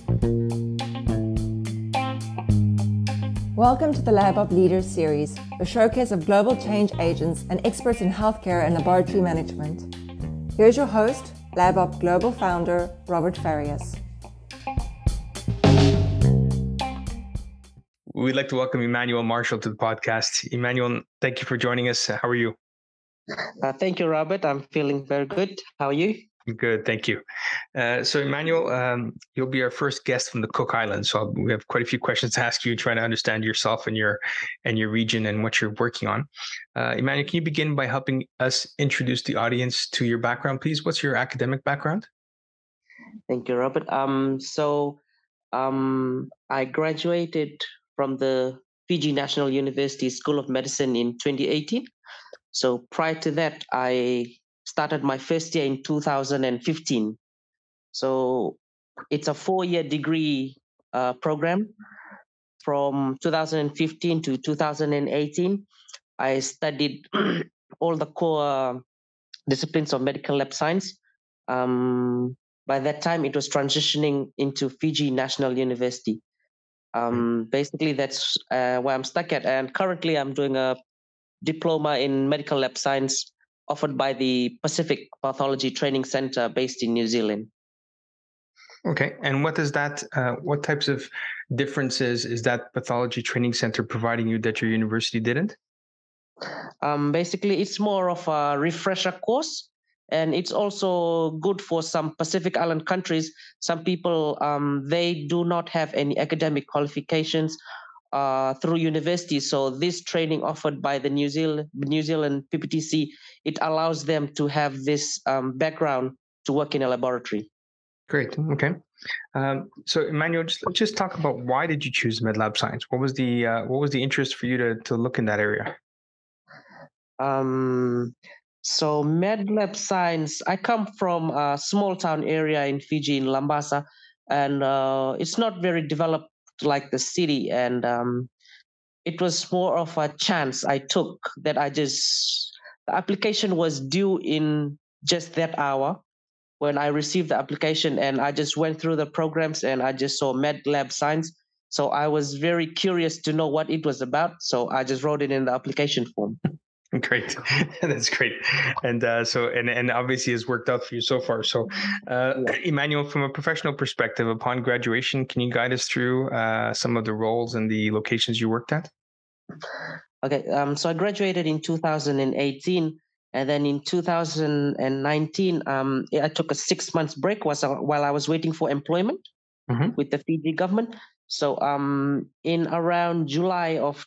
Welcome to the LabOp Leaders Series, a showcase of global change agents and experts in healthcare and laboratory management. Here's your host, LabOp Global Founder, Robert Farias. We'd like to welcome Emmanuel Marshall to the podcast. Emmanuel, thank you for joining us. How are you? Thank you, Robert. I'm feeling very good. How are you? Good, thank you. So Emmanuel, you'll be our first guest from the Cook Islands. So we have quite a few questions to ask you, trying to understand yourself and your region and what you're working on. Emmanuel, can you begin by helping us introduce the audience to your background, please? What's your academic background? Thank you, Robert. I graduated from the Fiji National University School of Medicine in 2018. So prior to that, I started my first year in 2015. So it's a 4-year degree program. From 2015 to 2018, I studied all the core disciplines of medical lab science. By that time, it was transitioning into Fiji National University. Basically, that's where I'm stuck at. And currently, I'm doing a diploma in medical lab science offered by the Pacific Pathology Training Center based in New Zealand. Okay. And what does that, what types of differences is that pathology training center providing you that your university didn't? Basically, it's more of a refresher course, and it's also good for some Pacific Island countries. Some people, they do not have any academic qualifications through university. So this training offered by the New Zealand PPTC, it allows them to have this background to work in a laboratory. Great. Okay. So Emmanuel, just talk about why did you choose MedLab Science? What was the interest for you to look in that area? So MedLab Science, I come from a small town area in Fiji, in Lambasa, and it's not very developed like the city. And it was more of a chance I took that the application was due in just that hour when I received the application, and I just went through the programs and I just saw MedLab Science. So I was very curious to know what it was about. So I just wrote it in the application form. Great. That's great. And and obviously has worked out for you so far. So Emmanuel, from a professional perspective, upon graduation, can you guide us through some of the roles and the locations you worked at? Okay. So I graduated in 2018. And then in 2019, I took a 6 months break while I was waiting for employment with the Fiji government. So in around July of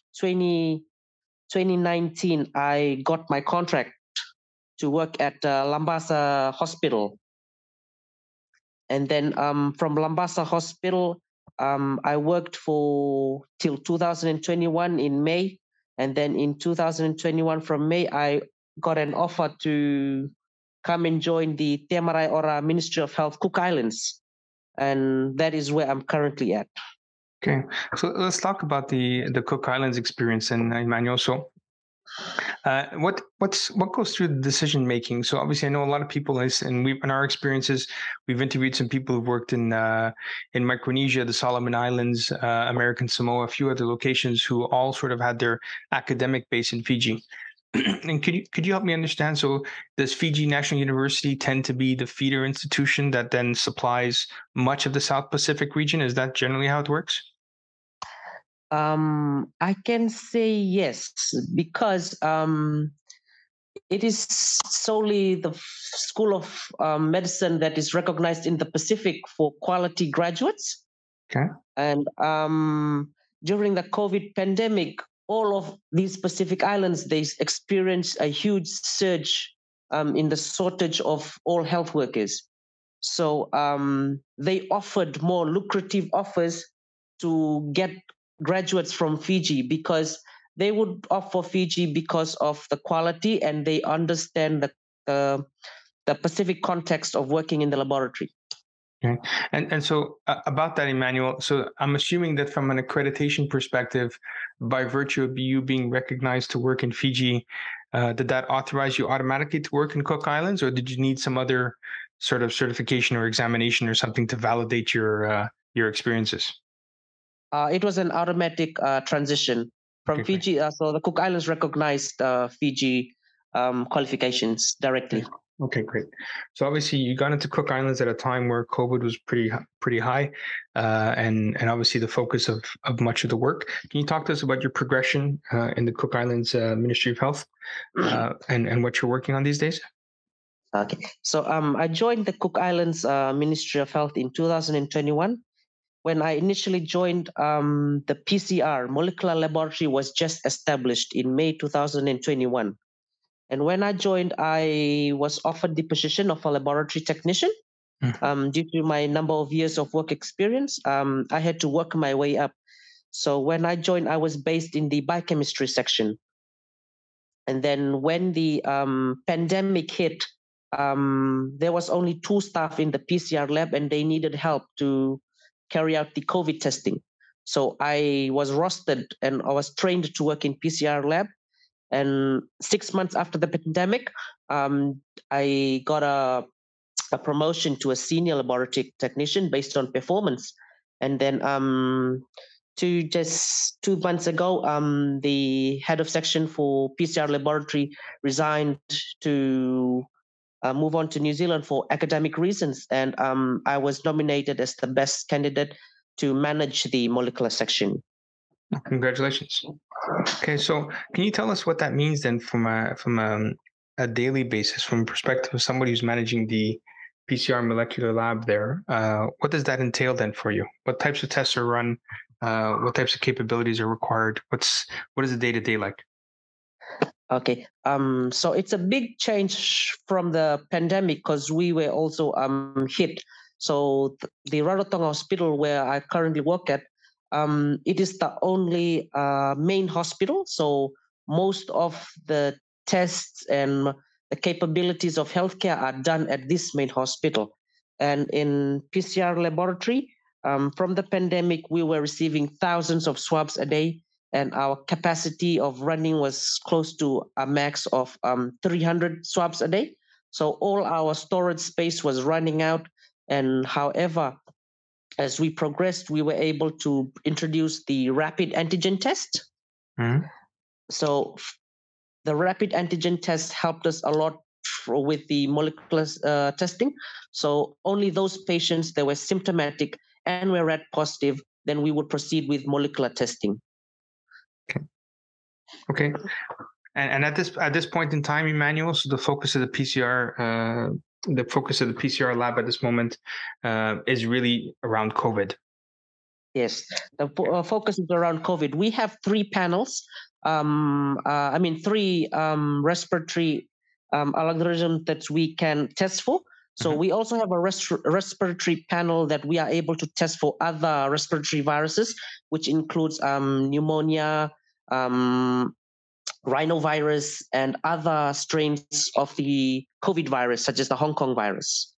2019, I got my contract to work at Lambasa Hospital. And then from Lambasa Hospital, I worked till 2021 in May. And then in 2021 from May, I got an offer to come and join the Te Marae Ora Ministry of Health Cook Islands. And that is where I'm currently at. Okay, so let's talk about the Cook Islands experience, and Emmanuel. So what goes through the decision making? So obviously, I know a lot of people, and in our experiences, we've interviewed some people who've worked in Micronesia, the Solomon Islands, American Samoa, a few other locations, who all sort of had their academic base in Fiji. And could you help me understand? So does Fiji National University tend to be the feeder institution that then supplies much of the South Pacific region? Is that generally how it works? I can say yes, because it is solely the School of Medicine that is recognized in the Pacific for quality graduates. Okay. And during the COVID pandemic, all of these Pacific Islands, they experienced a huge surge in the shortage of all health workers. So they offered more lucrative offers to get graduates from Fiji, because they would offer Fiji because of the quality, and they understand the Pacific context of working in the laboratory. Okay. And so about that, Emmanuel, so I'm assuming that from an accreditation perspective, by virtue of you being recognized to work in Fiji, did that authorize you automatically to work in Cook Islands, or did you need some other sort of certification or examination or something to validate your your experiences? It was an automatic transition from Okay, great. Fiji. So the Cook Islands recognized Fiji qualifications directly. Okay, great. So obviously you got into Cook Islands at a time where COVID was pretty high, and obviously the focus of much of the work. Can you talk to us about your progression in the Cook Islands Ministry of Health and what you're working on these days? Okay, so I joined the Cook Islands Ministry of Health in 2021. When I initially joined, the PCR molecular laboratory was just established in May 2021. And when I joined, I was offered the position of a laboratory technician. Due to my number of years of work experience, I had to work my way up. So when I joined, I was based in the biochemistry section. And then when the pandemic hit, there was only 2 staff in the PCR lab, and they needed help to carry out the COVID testing. So I was rostered and I was trained to work in PCR lab. And 6 months after the pandemic, I got a promotion to a senior laboratory technician based on performance. And then just 2 months ago, the head of section for PCR laboratory resigned to move on to New Zealand for academic reasons. And I was nominated as the best candidate to manage the molecular section. Congratulations. Okay, so can you tell us what that means then from a daily basis, from the perspective of somebody who's managing the PCR molecular lab there? What does that entail then for you? What types of tests are run? What types of capabilities are required? What is the day-to-day like? Okay, so it's a big change from the pandemic because we were also hit. So the Rarotonga Hospital, where I currently work at, it is the only main hospital. So most of the tests and the capabilities of healthcare are done at this main hospital. And in PCR laboratory, from the pandemic, we were receiving thousands of swabs a day, and our capacity of running was close to a max of 300 swabs a day. So all our storage space was running out. And however, as we progressed, we were able to introduce the rapid antigen test. Mm-hmm. So the rapid antigen test helped us a lot with the molecular testing. So only those patients that were symptomatic and were rat positive, then we would proceed with molecular testing. Okay. And at this point in time, Emmanuel, so the focus of the PCR lab at this moment is really around COVID. Yes, the focus is around COVID. We have 3 panels. 3 respiratory algorithms that we can test for. So we also have a respiratory panel that we are able to test for other respiratory viruses, which includes pneumonia, rhinovirus, and other strains of the COVID virus, such as the Hong Kong virus.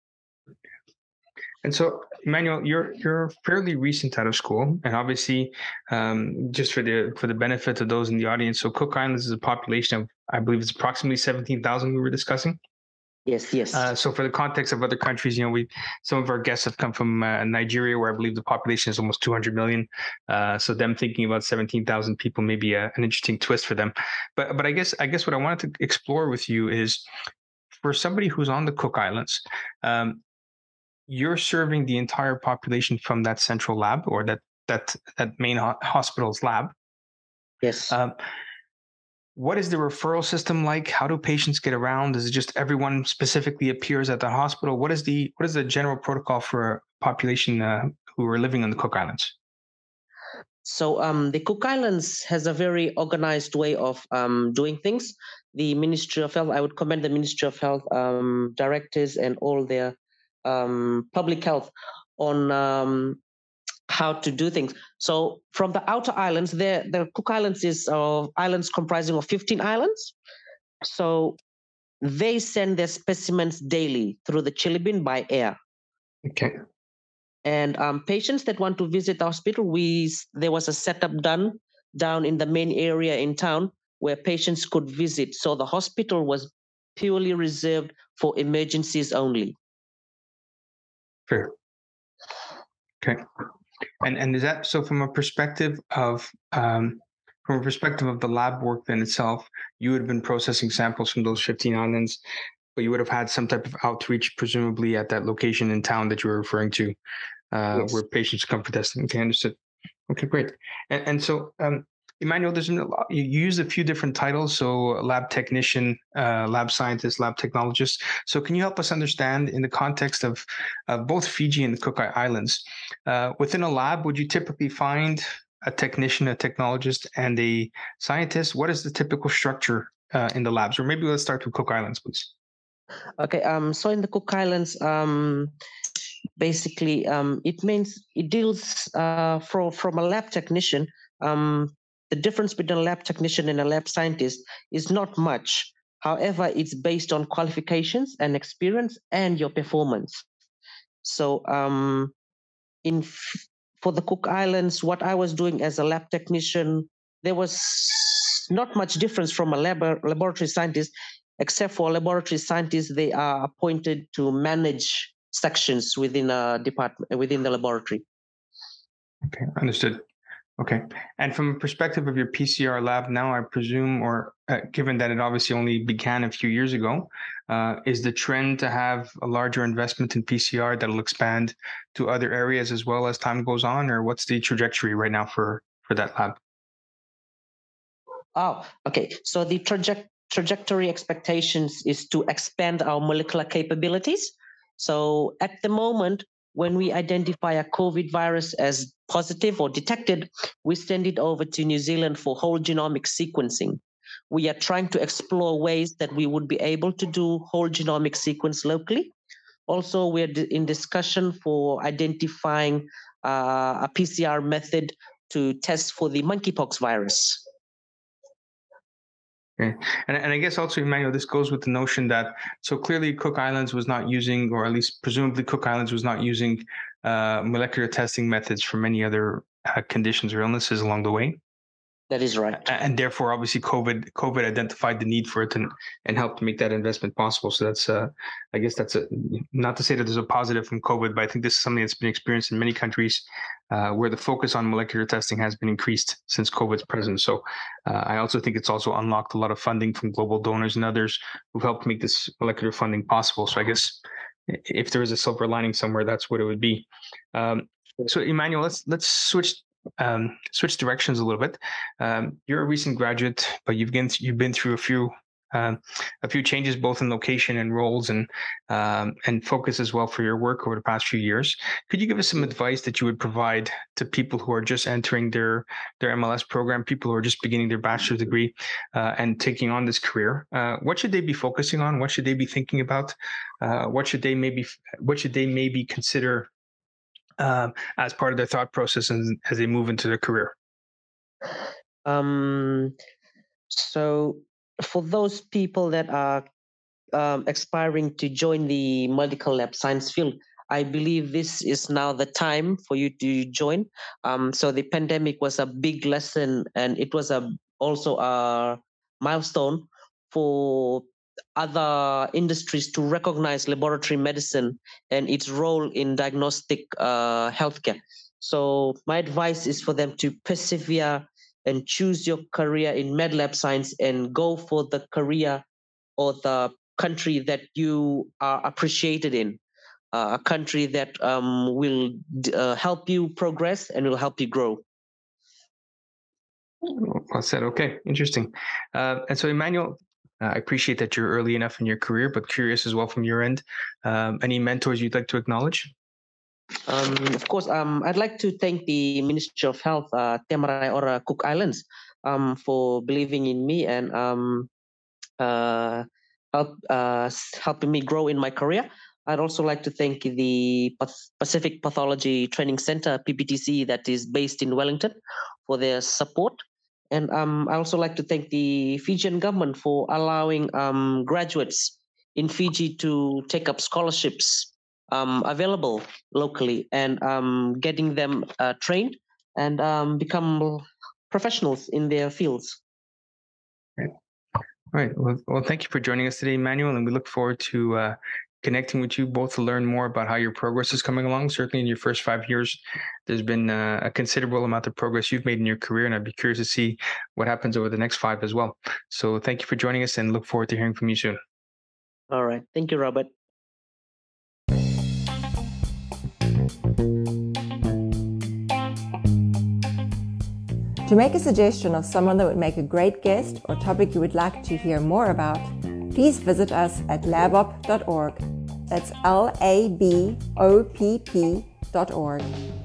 And so, Emmanuel, you're fairly recent out of school, and obviously, just for the benefit of those in the audience, so Cook Islands is a population of, I believe, it's approximately 17,000. We were discussing. Yes. So, for the context of other countries, some of our guests have come from Nigeria, where I believe the population is almost 200 million. So, them thinking about 17,000 people may be an interesting twist for them. But I guess what I wanted to explore with you is, for somebody who's on the Cook Islands, you're serving the entire population from that central lab, or that main hospital's lab. Yes. What is the referral system like? How do patients get around? Is it just everyone specifically appears at the hospital? What is the general protocol for a population who are living on the Cook Islands? So the Cook Islands has a very organized way of doing things. The Ministry of Health, I would commend the Ministry of Health directors and all their public health on how to do things. So from the outer islands, the Cook Islands is islands comprising of 15 islands. So they send their specimens daily through the Chilibin by air. Okay. And patients that want to visit the hospital, there was a setup done down in the main area in town where patients could visit. So the hospital was purely reserved for emergencies only. Fair. Okay. And is that so from a perspective of the lab work then itself, you would have been processing samples from those 15 islands, but you would have had some type of outreach, presumably at that location in town that you were referring to, Yes. where patients come for testing. Okay, understood. Okay, great. And so, Emmanuel, there's you use a few different titles, so lab technician, lab scientist, lab technologist. So can you help us understand in the context of both Fiji and the Cook Islands, within a lab, would you typically find a technician, a technologist, and a scientist? What is the typical structure in the labs? Or maybe let's start with Cook Islands, please. Okay. So in the Cook Islands, basically, it deals from a lab technician. The difference between a lab technician and a lab scientist is not much. However, it's based on qualifications and experience and your performance. So, for the Cook Islands, what I was doing as a lab technician, there was not much difference from a laboratory scientist, except for laboratory scientists, they are appointed to manage sections within a department, within the laboratory. Okay, understood. Okay. And from a perspective of your PCR lab now, I presume, or given that it obviously only began a few years ago, is the trend to have a larger investment in PCR that'll expand to other areas as well as time goes on, or what's the trajectory right now for that lab? Oh, okay. So the trajectory expectations is to expand our molecular capabilities. So at the moment, when we identify a COVID virus as positive or detected, we send it over to New Zealand for whole genomic sequencing. We are trying to explore ways that we would be able to do whole genomic sequence locally. Also, we're in discussion for identifying a PCR method to test for the monkeypox virus. Okay. And I guess also, Emmanuel, this goes with the notion that, so clearly Cook Islands was not using, or at least presumably Cook Islands was not using molecular testing methods for many other conditions or illnesses along the way. That is right. And therefore, obviously, COVID identified the need for it and helped make that investment possible. So that's, I guess that's not to say that there's a positive from COVID, but I think this is something that's been experienced in many countries where the focus on molecular testing has been increased since COVID's presence. So I also think it's also unlocked a lot of funding from global donors and others who've helped make this molecular funding possible. So I guess if there is a silver lining somewhere, that's what it would be. So Emmanuel, let's switch directions a little bit. You're a recent graduate, but you've been through a few changes both in location and roles and focus as well for your work over the past few years. Could you give us some advice that you would provide to people who are just entering their MLS program, people who are just beginning their bachelor's degree and taking on this career? What should they be focusing on? What should they be thinking about? What should they maybe consider as part of their thought process as they move into their career? So for those people that are aspiring to join the medical lab science field, I believe this is now the time for you to join. So the pandemic was a big lesson, and it was also a milestone for other industries to recognize laboratory medicine and its role in diagnostic healthcare. So my advice is for them to persevere and choose your career in med lab science and go for the career or the country that you are appreciated in, a country that will help you progress and will help you grow. Well said. Okay, interesting. And so, Emmanuel, I appreciate that you're early enough in your career, but curious as well from your end. Any mentors you'd like to acknowledge? Of course, I'd like to thank the Ministry of Health, Temarai Ora Cook Islands, for believing in me and helping me grow in my career. I'd also like to thank the Pacific Pathology Training Center, PPTC, that is based in Wellington, for their support. And I also like to thank the Fijian government for allowing graduates in Fiji to take up scholarships available locally and getting them trained and become professionals in their fields. Right. All right. Well, thank you for joining us today, Emmanuel, and we look forward to connecting with you both to learn more about how your progress is coming along. Certainly in your first 5 years, there's been a considerable amount of progress you've made in your career, and I'd be curious to see what happens over the next 5 as well. So thank you for joining us, and look forward to hearing from you soon. All right. Thank you, Robert. To make a suggestion of someone that would make a great guest or topic you would like to hear more about, please visit us at labopp.org. That's labopp.org.